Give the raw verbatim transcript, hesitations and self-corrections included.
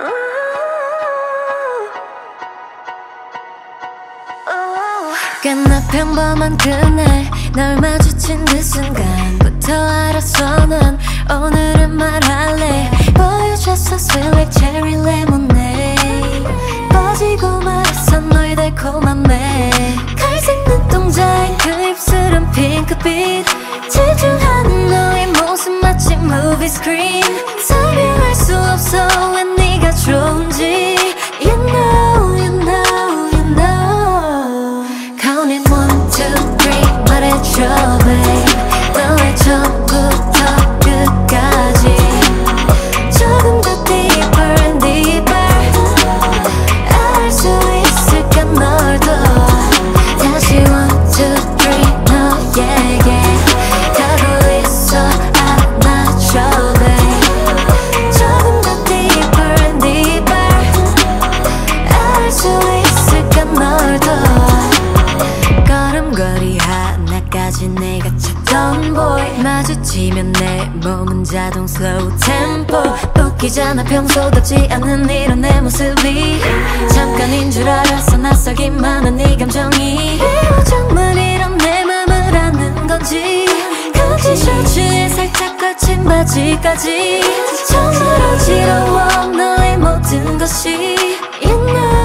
꽤나 평범한 그날 널 마주친 그 순간부터 알았어 난 오늘은 말할래. 보여줬어 sweet like cherry lemonade. 빠지고 말았어 너의 달콤한 매. 갈색 눈동자에 그 입술은 핑크빛. 집중하는 너의 모습 마치 movie screen. 설명할 수 없어 왜 네가 좋은지. You know, you know, you know. Counting one, two, three 말해줘 babe. 너의 처음부터 끝까지 조금 더 deeper and deeper. 알 수 있을까 널 더. 다시 one, two, three 너에게 가고 있어 안아줘 babe. 조금 더 deeper and deeper. 알 수 있을까 널 더. 걸음걸이 하나까지 내가 찾던 boy. 마주치면 내 몸은 자동 slow tempo. 웃기잖아 평소답지 않은 이런 내 모습이. 잠깐인 줄 알았어 낯설기만 한 네 감정이. 이거 정말 이런 내 맘을 아는 건지. 그 티셔츠에 살짝 걸친 바지까지 정말 어지러워 너의 모든 것이. You know